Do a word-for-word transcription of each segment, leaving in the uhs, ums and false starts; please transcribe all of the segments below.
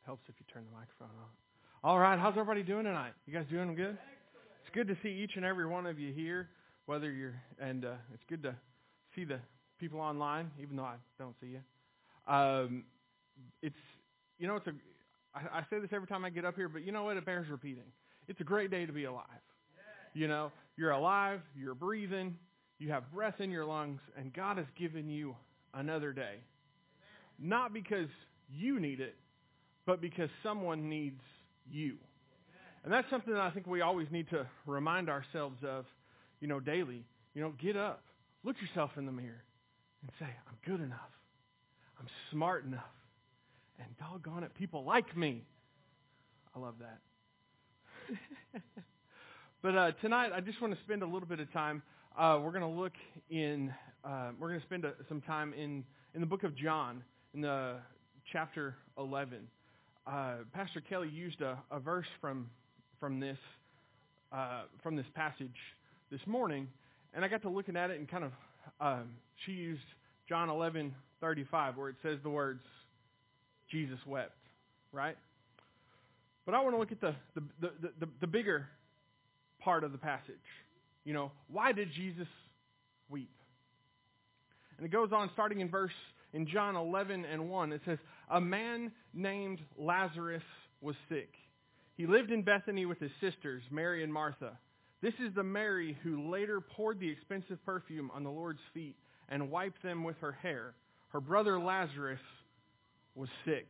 Helps if you turn the microphone on. All right, how's everybody doing tonight? You guys doing good? It's good to see each and every one of you here, whether you're, and uh, it's good to see the people online, even though I don't see you. Um, it's, you know, it's a, I, I say this every time I get up here, but you know what? It bears repeating. It's a great day to be alive. You know, you're alive, you're breathing, you have breath in your lungs, and God has given you another day. Not because you need it, but because someone needs you. And that's something that I think we always need to remind ourselves of, you know, daily. You know, get up, look yourself in the mirror, and say, I'm good enough. I'm smart enough. And doggone it, people like me. I love that. But uh, tonight, I just want to spend a little bit of time. Uh, we're going to look in, uh, we're going to spend a, some time in, in the book of John, in the chapter eleven. Uh, Pastor Kelly used a, a verse from from this uh, from this passage this morning, and I got to looking at it and kind of um, she used John eleven thirty-five, where it says the words Jesus wept, right? But I want to look at the the, the, the the bigger part of the passage. You know, why did Jesus weep? And it goes on, starting in verse in John eleven and one. It says, a man named Lazarus was sick. He lived in Bethany with his sisters, Mary and Martha. This is the Mary who later poured the expensive perfume on the Lord's feet and wiped them with her hair. Her brother Lazarus was sick.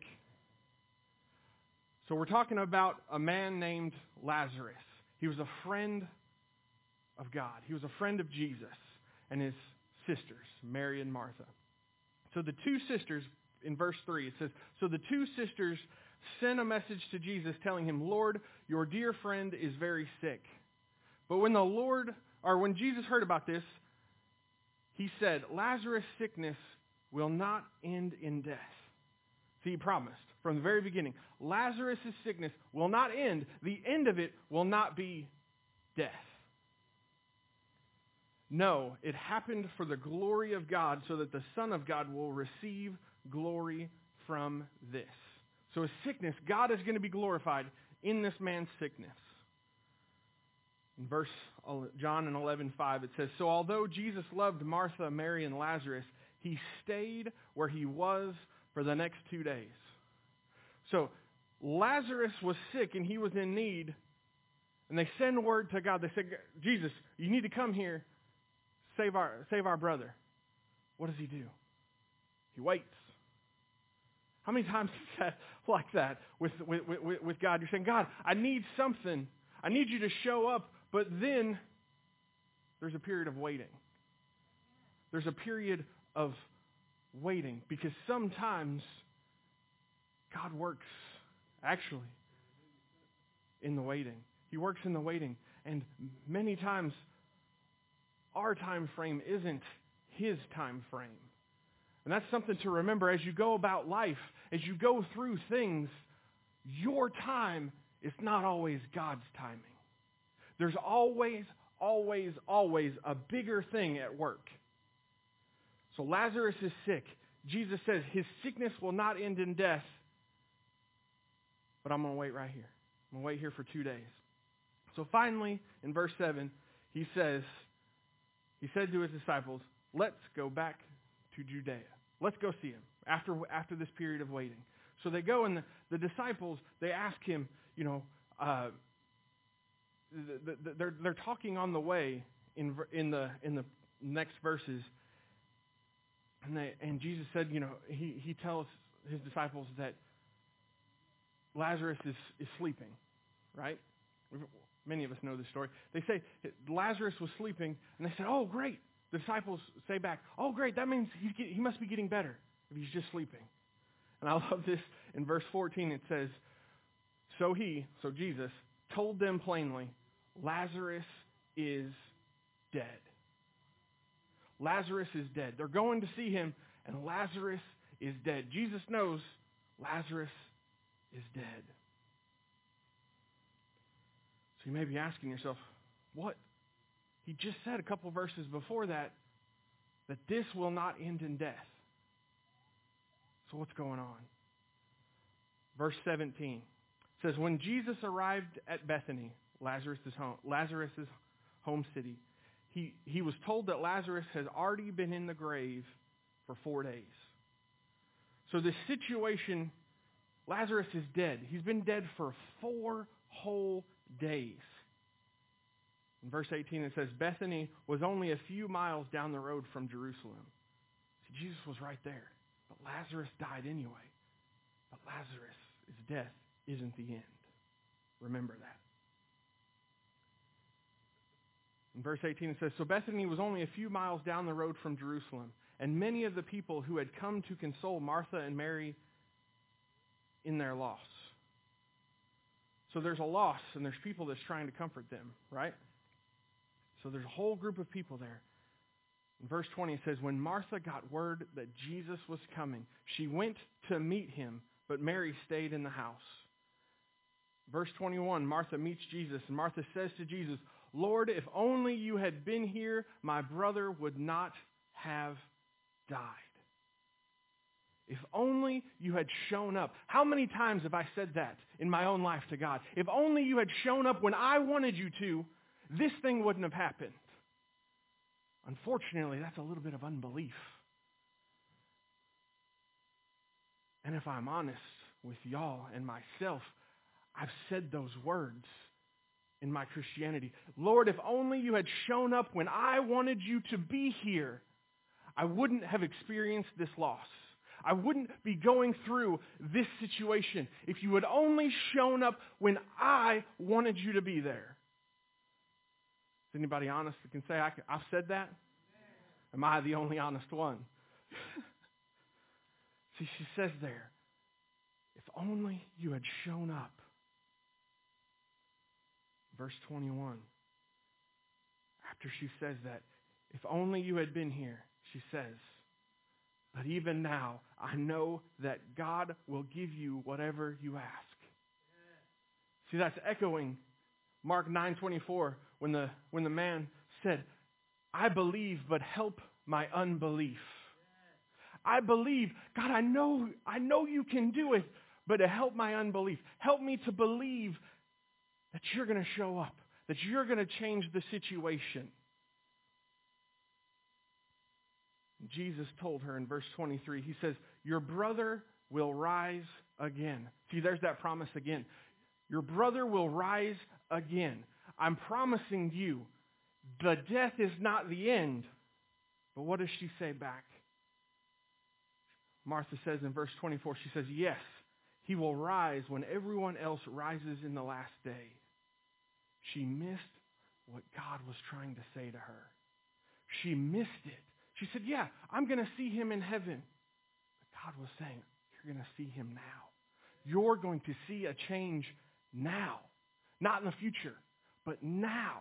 So we're talking about a man named Lazarus. He was a friend of God. He was a friend of Jesus and his sisters, Mary and Martha. So the two sisters, in verse three, it says, so the two sisters sent a message to Jesus telling him, Lord, your dear friend is very sick. But when the Lord, or when Jesus heard about this, he said, Lazarus' sickness will not end in death. See, he promised from the very beginning, Lazarus' sickness will not end. The end of it will not be death. No, it happened for the glory of God, so that the Son of God will receive glory from this. So his sickness, God is going to be glorified in this man's sickness. In verse John in eleven five, it says, so although Jesus loved Martha, Mary, and Lazarus, he stayed where he was for the next two days. So Lazarus was sick and he was in need, and they send word to God. They said, Jesus, you need to come here. Save our save our brother. What does he do? He waits. How many times is that like that with, with, with, with God? You're saying, God, I need something. I need you to show up. But then there's a period of waiting. There's a period of waiting because sometimes God works actually in the waiting. He works in the waiting. And many times our time frame isn't his time frame. And that's something to remember as you go about life, as you go through things, your time is not always God's timing. There's always, always, always a bigger thing at work. So Lazarus is sick. Jesus says his sickness will not end in death, but I'm going to wait right here. I'm going to wait here for two days. So finally, in verse seven, he says, He said to his disciples, let's go back to Judea. Let's go see him after after this period of waiting. So they go, and the, the disciples, they ask him, you know, uh, the, the, they're they're talking on the way in in the in the next verses, and they and Jesus said, you know, he he tells his disciples that Lazarus is is sleeping, right? Many of us know this story. They say Lazarus was sleeping, and they said, oh, great. The disciples say back, oh, great. That means he's get, he must be getting better if he's just sleeping. And I love this. In verse fourteen, it says, so he, so Jesus, told them plainly, Lazarus is dead. Lazarus is dead. They're going to see him, and Lazarus is dead. Jesus knows Lazarus is dead. So you may be asking yourself, what? He just said a couple verses before that, that this will not end in death. So what's going on? Verse seventeen says, when Jesus arrived at Bethany, Lazarus' home, Lazarus' home city, he, he was told that Lazarus has already been in the grave for four days. So this situation, Lazarus is dead. He's been dead for four whole days. In verse eighteen it says, Bethany was only a few miles down the road from Jerusalem. See, Jesus was right there. But Lazarus died anyway. But Lazarus' death isn't the end. Remember that. In verse eighteen it says, so Bethany was only a few miles down the road from Jerusalem, and many of the people who had come to console Martha and Mary in their loss. So there's a loss, and there's people that's trying to comfort them, right? So there's a whole group of people there. In verse twenty it says, when Martha got word that Jesus was coming, she went to meet him, but Mary stayed in the house. Verse twenty-one, Martha meets Jesus, and Martha says to Jesus, Lord, if only you had been here, my brother would not have died. If only you had shown up. How many times have I said that in my own life to God? If only you had shown up when I wanted you to, this thing wouldn't have happened. Unfortunately, that's a little bit of unbelief. And if I'm honest with y'all and myself, I've said those words in my Christianity. Lord, if only you had shown up when I wanted you to be here, I wouldn't have experienced this loss. I wouldn't be going through this situation if you had only shown up when I wanted you to be there. Is anybody honest that can say, I can, I've said that? Am I the only honest one? See, she says there, if only you had shown up. Verse twenty-one. After she says that, if only you had been here, she says, but even now, I know that God will give you whatever you ask. Yeah. See, that's echoing Mark nine twenty-four when the, when the man said, I believe, but help my unbelief. Yeah. I believe, God, I know, I know you can do it, but to help my unbelief. Help me to believe that you're going to show up, that you're going to change the situation. Jesus told her in verse twenty-three, he says, your brother will rise again. See, there's that promise again. Your brother will rise again. I'm promising you, the death is not the end. But what does she say back? Martha says in verse twenty-four, she says, yes, he will rise when everyone else rises in the last day. She missed what God was trying to say to her. She missed it. She said, yeah, I'm going to see him in heaven. But God was saying, you're going to see him now. You're going to see a change now. Not in the future, but now.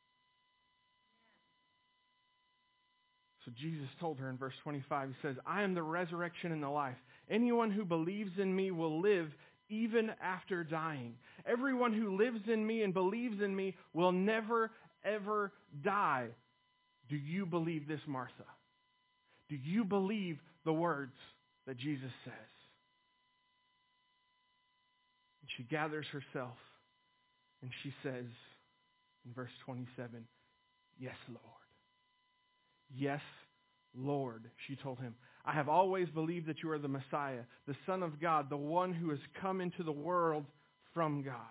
So Jesus told her in verse twenty-five, he says, I am the resurrection and the life. Anyone who believes in me will live even after dying. Everyone who lives in me and believes in me will never, ever die. Do you believe this, Martha? Do you believe the words that Jesus says? And she gathers herself and she says in verse twenty-seven, yes, Lord. Yes, Lord, she told him. I have always believed that you are the Messiah, the Son of God, the one who has come into the world from God.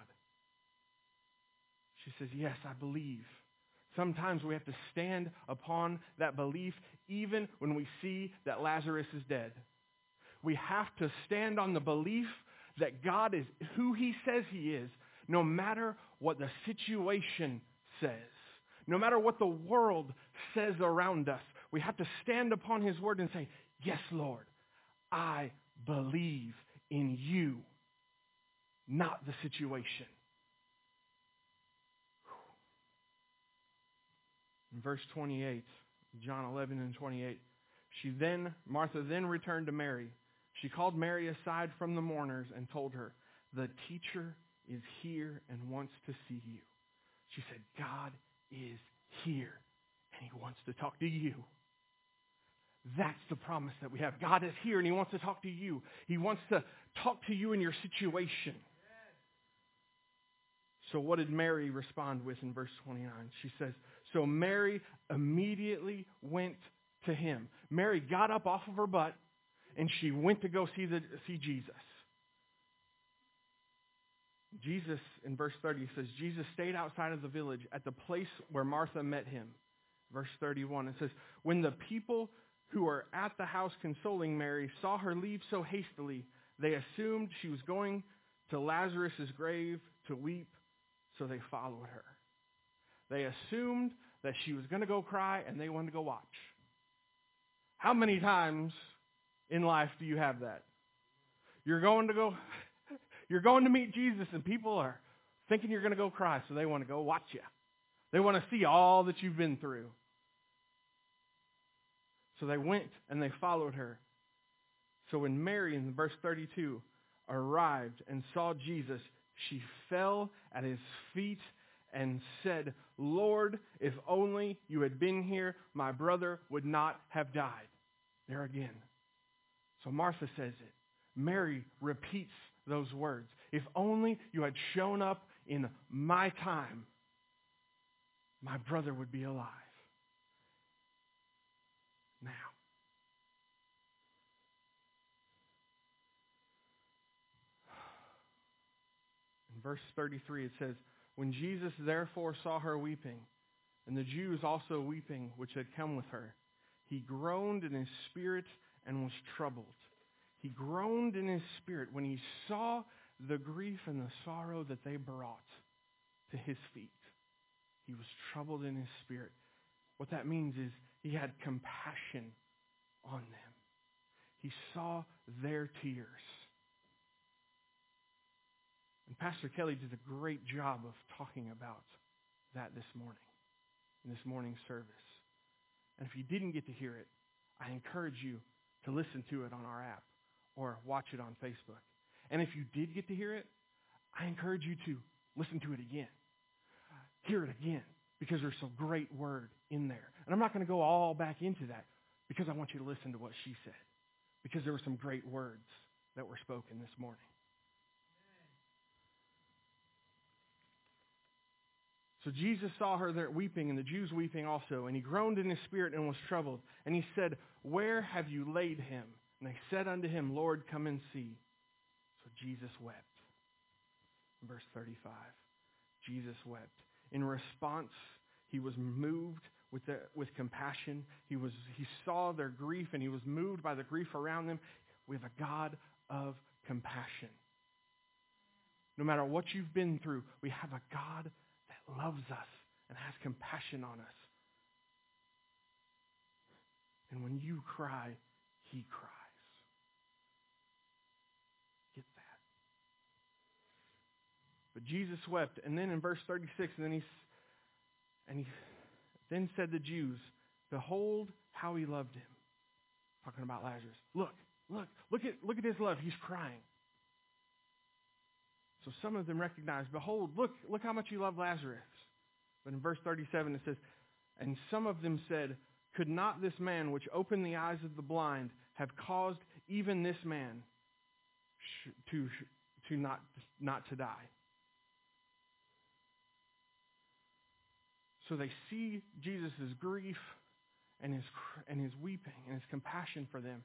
She says, yes, I believe. Sometimes we have to stand upon that belief even when we see that Lazarus is dead. We have to stand on the belief that God is who he says he is, no matter what the situation says, no matter what the world says around us. We have to stand upon his word and say, yes, Lord, I believe in you, not the situation. In verse twenty-eight, John eleven and twenty-eight, she then, Martha then returned to Mary. She called Mary aside from the mourners and told her, the teacher is here and wants to see you. She said, God is here and he wants to talk to you. That's the promise that we have. God is here and he wants to talk to you. He wants to talk to you in your situation. So what did Mary respond with in verse twenty-nine? She says, so Mary immediately went to him. Mary got up off of her butt and she went to go see the see Jesus. Jesus, in verse thirty, says, Jesus stayed outside of the village at the place where Martha met him. Verse thirty-one, it says, when the people who were at the house consoling Mary saw her leave so hastily, they assumed she was going to Lazarus' grave to weep, so they followed her. They assumed that she was going to go cry, and they wanted to go watch. How many times in life do you have that? You're going to go, you're going to meet Jesus, and people are thinking you're going to go cry, so they want to go watch you. They want to see all that you've been through. So they went and they followed her. So when Mary, in verse thirty-two, arrived and saw Jesus, she fell at his feet and said, Lord, if only you had been here, my brother would not have died. There again. So Martha says it. Mary repeats those words. If only you had shown up in my time, my brother would be alive. Now, in verse thirty-three it says, when Jesus therefore saw her weeping, and the Jews also weeping which had come with her, he groaned in his spirit and was troubled. He groaned in his spirit when he saw the grief and the sorrow that they brought to his feet. He was troubled in his spirit. What that means is he had compassion on them. He saw their tears. And Pastor Kelly did a great job of talking about that this morning, in this morning's service. And if you didn't get to hear it, I encourage you to listen to it on our app or watch it on Facebook. And if you did get to hear it, I encourage you to listen to it again. Hear it again, because there's some great word in there. And I'm not going to go all back into that because I want you to listen to what she said, because there were some great words that were spoken this morning. So Jesus saw her there weeping, and the Jews weeping also, and he groaned in his spirit and was troubled. And he said, where have you laid him? And they said unto him, Lord, come and see. So Jesus wept. Verse thirty-five, Jesus wept. In response, he was moved with the, with compassion. He was he saw their grief, and he was moved by the grief around them. We have a God of compassion. No matter what you've been through, we have a God that loves us and has compassion on us. And when you cry, he cries. Get that. But Jesus wept, and then in verse thirty-six, and then he and he then said the Jews, behold how he loved him. Talking about Lazarus. Look, look, look at look at his love. He's crying. So some of them recognized, behold, look, look how much you love Lazarus. But in verse thirty-seven it says, and some of them said, could not this man which opened the eyes of the blind have caused even this man sh- to sh- to not not to die? So they see Jesus' grief and his and his weeping and his compassion for them.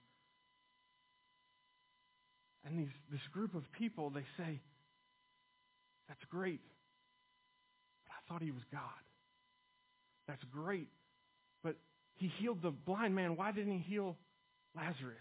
And these this group of people, they say, that's great, but I thought he was God. That's great, but he healed the blind man. Why didn't he heal Lazarus?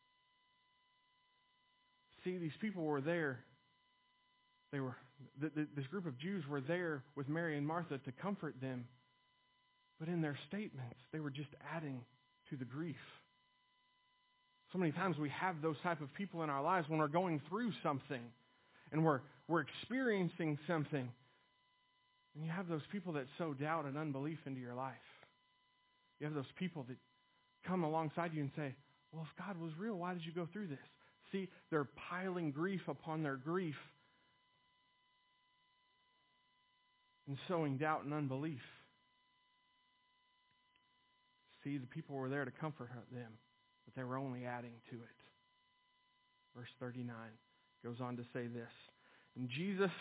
See, these people were there. They were th- th- this group of Jews were there with Mary and Martha to comfort them. But in their statements, they were just adding to the grief. So many times we have those type of people in our lives when we're going through something and we're we're experiencing something. And you have those people that sow doubt and unbelief into your life. You have those people that come alongside you and say, well, if God was real, why did you go through this? See, they're piling grief upon their grief and sowing doubt and unbelief. See, See, the people were there to comfort them, but they were only adding to it. Verse thirty-nine goes on to say this. And Jesus,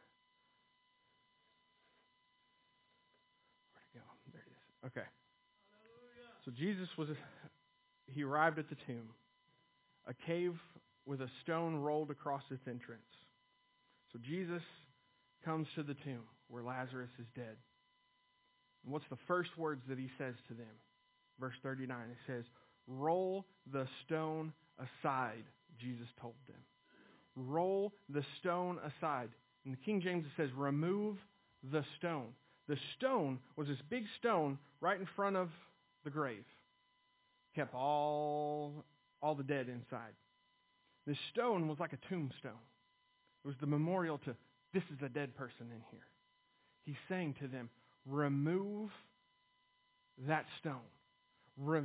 where'd it go? There it is. Okay. So Jesus was, he arrived at the tomb, a cave with a stone rolled across its entrance. So Jesus comes to the tomb where Lazarus is dead. And what's the first words that he says to them? Verse thirty-nine, it says, "Roll the stone aside," Jesus told them. Roll the stone aside. In the King James it says, "Remove the stone." The stone was this big stone right in front of the grave. Kept all, all the dead inside. This stone was like a tombstone. It was the memorial to, this is a dead person in here. He's saying to them, remove that stone. Re-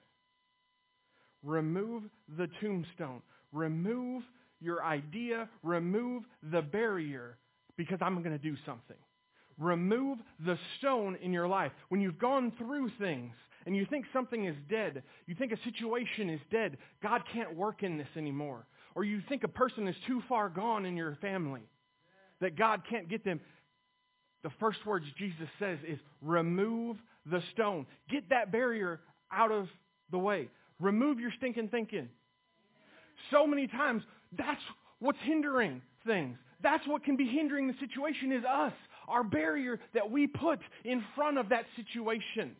remove the tombstone. Remove your idea. Remove the barrier, because I'm going to do something. Remove the stone in your life. When you've gone through things and you think something is dead, you think a situation is dead, God can't work in this anymore. Or you think a person is too far gone in your family, that God can't get them. The first words Jesus says is, remove the stone. Get that barrier out of the way. Remove your stinking thinking. So many times, that's what's hindering things. That's what can be hindering the situation is us. Our barrier that we put in front of that situation.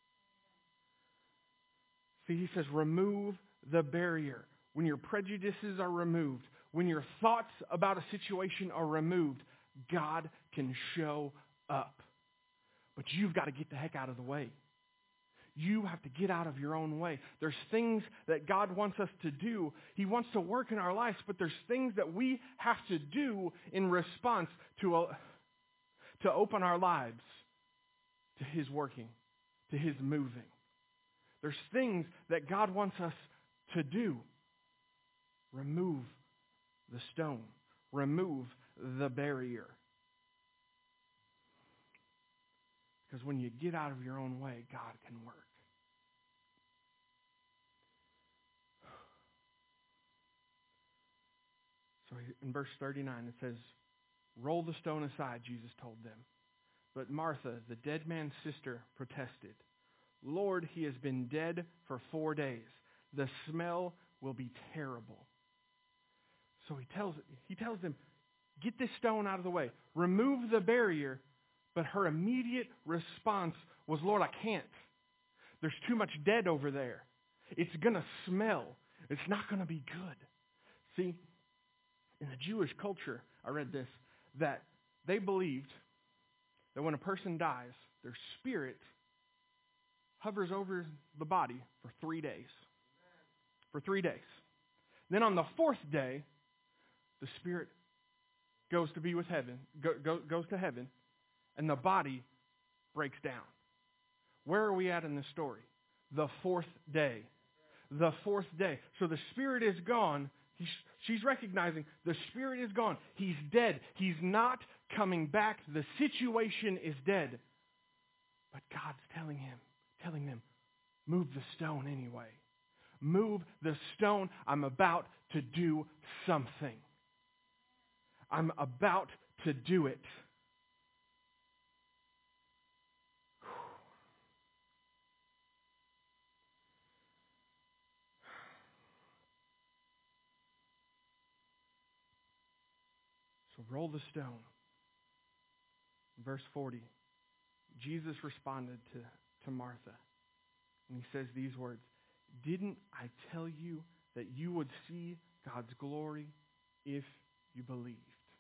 See, he says, remove the barrier. When your prejudices are removed, when your thoughts about a situation are removed, God can show up. But you've got to get the heck out of the way. You have to get out of your own way. There's things that God wants us to do. He wants to work in our lives, but there's things that we have to do in response to, a, to open our lives to His working, to His moving. There's things that God wants us to do. Remove the stone. Remove the barrier. Because when you get out of your own way, God can work. So in verse thirty-nine it says, roll the stone aside, Jesus told them. But Martha, the dead man's sister, protested, Lord, he has been dead for four days. The smell will be terrible. So he tells, he tells them, get this stone out of the way. Remove the barrier. But her immediate response was, Lord, I can't. There's too much dead over there. It's going to smell. It's not going to be good. See, in the Jewish culture, I read this, that they believed that when a person dies, their spirit hovers over the body for three days. For three days. Then on the fourth day, the spirit goes to be with heaven, go, go, goes to heaven, and the body breaks down. Where are we at in this story? The fourth day. The fourth day. So the spirit is gone. He's, she's recognizing the spirit is gone. He's dead. He's not coming back. The situation is dead. But God's telling him, telling them, move the stone anyway. Move the stone. I'm about to do something. I'm about to do it. So roll the stone. Verse forty, Jesus responded to, to Martha, and he says these words, didn't I tell you that you would see God's glory if you believed?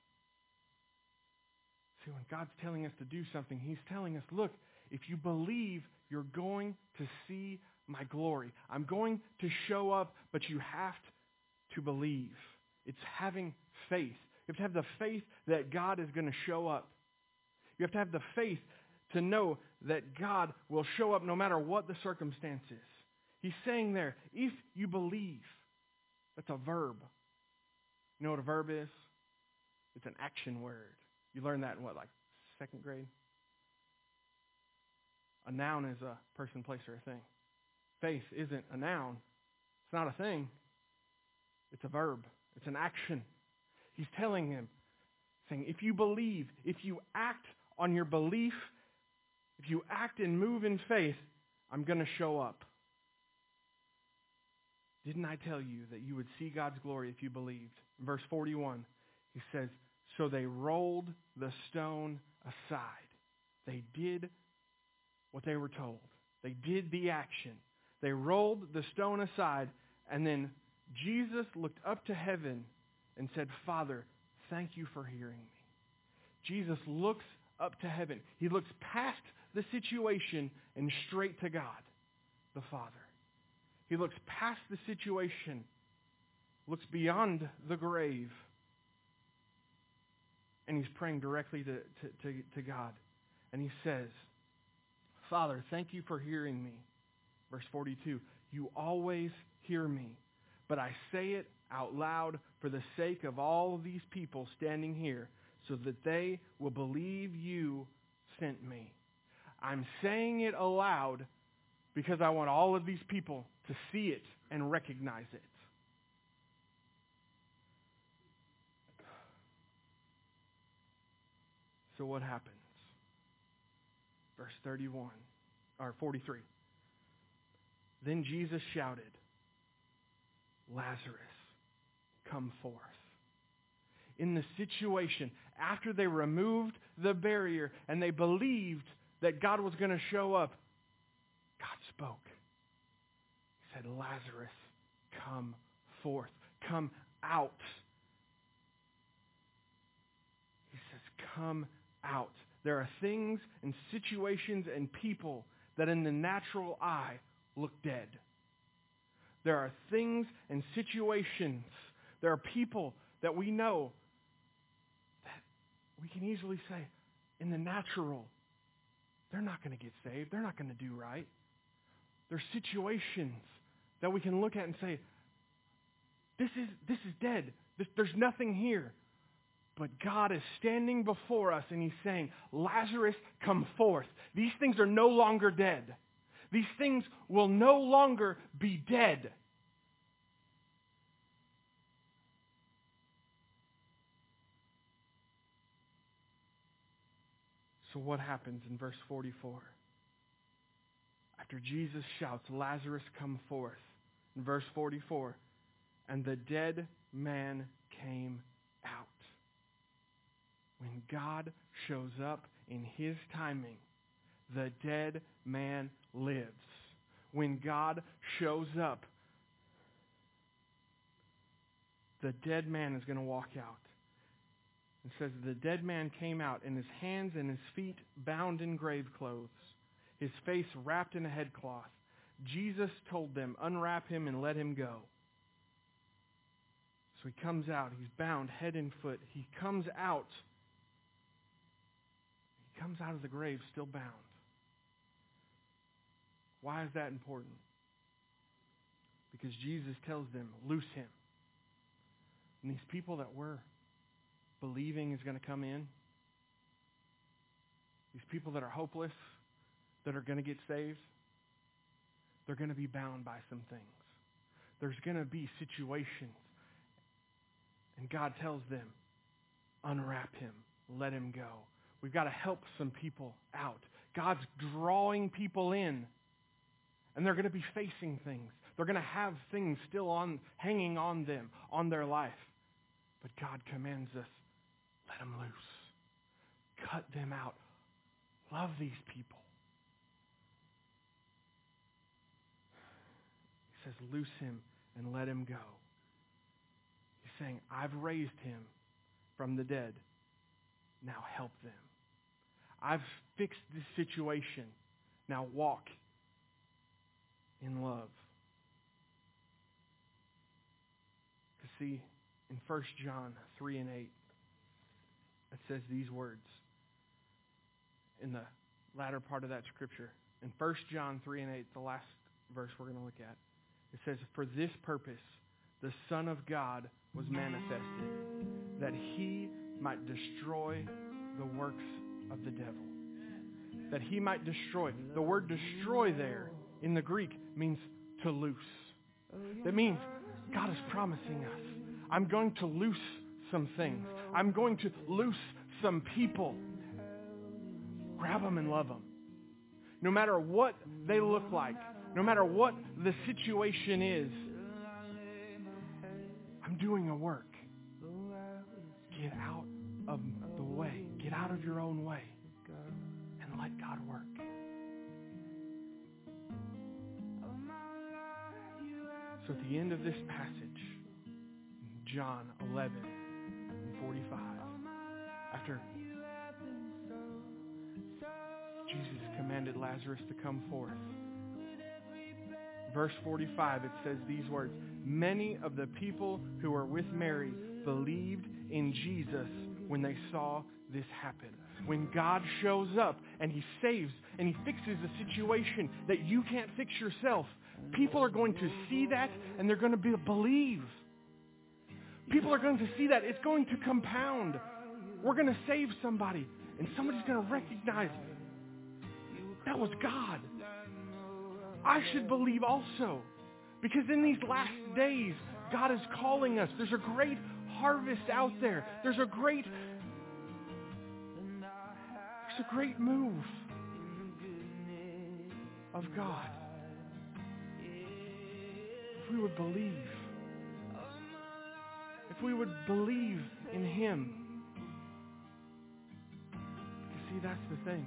See, when God's telling us to do something, He's telling us, look, if you believe, you're going to see my glory. I'm going to show up, but you have to believe. It's having faith. You have to have the faith that God is going to show up. You have to have the faith to know that God will show up no matter what the circumstances. He's saying there, if you believe, that's a verb. You know what a verb is? It's an action word. You learned that in what, like second grade? A noun is a person, place, or a thing. Faith isn't a noun. It's not a thing. It's a verb. It's an action. He's telling him, saying, if you believe, if you act on your belief, if you act and move in faith, I'm going to show up. Didn't I tell you that you would see God's glory if you believed? In verse forty-one, he says, so they rolled the stone aside. They did what they were told. They did the action. They rolled the stone aside, and then Jesus looked up to heaven and said, Father, thank you for hearing me. Jesus looks up to heaven. He looks past the situation and straight to God, the Father. He looks past the situation, looks beyond the grave, and he's praying directly to, to, to, to God. And he says, Father, thank you for hearing me. Verse forty-two, you always hear me, but I say it out loud for the sake of all of these people standing here, so that they will believe you sent me. I'm saying it aloud because I want all of these people to see it and recognize it. So what happens? Verse thirty-one, or forty-three. Then Jesus shouted, Lazarus, come forth. In the situation, after they removed the barrier and they believed that God was going to show up, God spoke. He said, Lazarus, come forth. Come out. He says, come out. There are things and situations and people that in the natural eye look dead. There are things and situations. There are people that we know that we can easily say, in the natural, they're not going to get saved. They're not going to do right. There's situations that we can look at and say, this is this is dead. This, there's nothing here. But God is standing before us and he's saying, Lazarus, come forth. These things are no longer dead. These things will no longer be dead. So what happens in verse forty-four? After Jesus shouts, Lazarus, come forth. In verse forty-four, and the dead man came out. When God shows up in his timing, the dead man lives. When God shows up, the dead man is going to walk out. It says, the dead man came out, and his hands and his feet bound in grave clothes, his face wrapped in a headcloth. Jesus told them, unwrap him and let him go. So he comes out. He's bound head and foot. He comes out. He comes out of the grave still bound. Why is that important? Because Jesus tells them, loose him. And these people that we're believing is going to come in, these people that are hopeless, that are going to get saved, they're going to be bound by some things. There's going to be situations. And God tells them, unwrap him, let him go. We've got to help some people out. God's drawing people in. And they're going to be facing things. They're going to have things still on, hanging on them, on their life. But God commands us, let them loose. Cut them out. Love these people. He says, loose him and let him go. He's saying, I've raised him from the dead. Now help them. I've fixed this situation. Now walk in love. To see in First John three and eight, it says these words in the latter part of that scripture. In First John three and eight, the last verse we're going to look at, it says, for this purpose the Son of God was manifested, that he might destroy the works of the devil. That he might destroy. The word destroy there in the Greek means to loose. That means God is promising us, I'm going to loose some things. I'm going to loose some people. Grab them and love them. No matter what they look like, no matter what the situation is, I'm doing a work. Get out of the way. Get out of your own way and let God work. So at the end of this passage, John eleven and forty-five, after Jesus commanded Lazarus to come forth, verse forty-five, it says these words, many of the people who were with Mary believed in Jesus when they saw this happen. When God shows up and He saves and He fixes a situation that you can't fix yourself, people are going to see that and they're going to be, believe. People are going to see that. It's going to compound. We're going to save somebody and somebody's going to recognize that was God. I should believe also. Because in these last days, God is calling us. There's a great harvest out there. There's a great, there's a great move of God. If we would believe, if we would believe in Him. You see, that's the thing.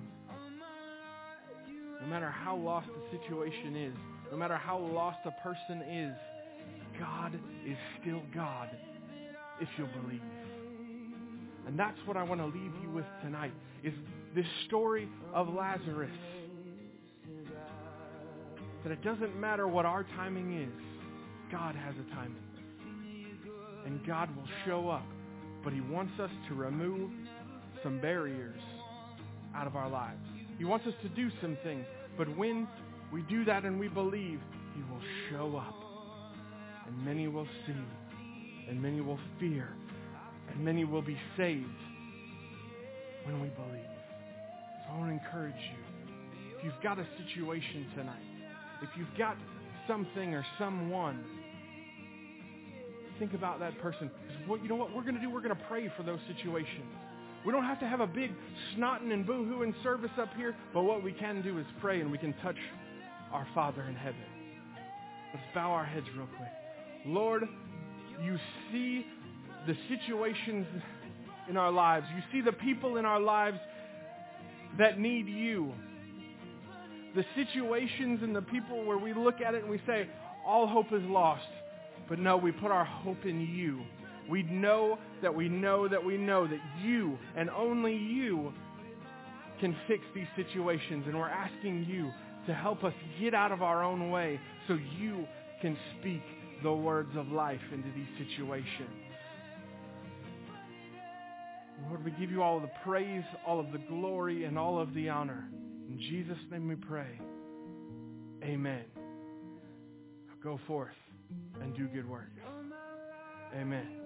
No matter how lost the situation is, no matter how lost a person is, God is still God if you'll believe. And that's what I want to leave you with tonight, is this story of Lazarus. That it doesn't matter what our timing is, God has a timing. And God will show up, but He wants us to remove some barriers out of our lives. He wants us to do some things, but when we do that and we believe, He will show up. And many will see, and many will fear, and many will be saved when we believe. So I want to encourage you, if you've got a situation tonight, if you've got something or someone, think about that person. Because you know what we're going to do? We're going to pray for those situations. We don't have to have a big snotting and boo-hooing service up here, but what we can do is pray and we can touch our Father in heaven. Let's bow our heads real quick. Lord, You see the situations in our lives. You see the people in our lives that need You. The situations and the people where we look at it and we say, all hope is lost. But no, we put our hope in You. We know that we know that we know that You and only You can fix these situations. And we're asking You to help us get out of our own way so You can speak the words of life into these situations. Lord, we give You all of the praise, all of the glory, and all of the honor. In Jesus' name we pray. Amen. Go forth and do good work. Amen.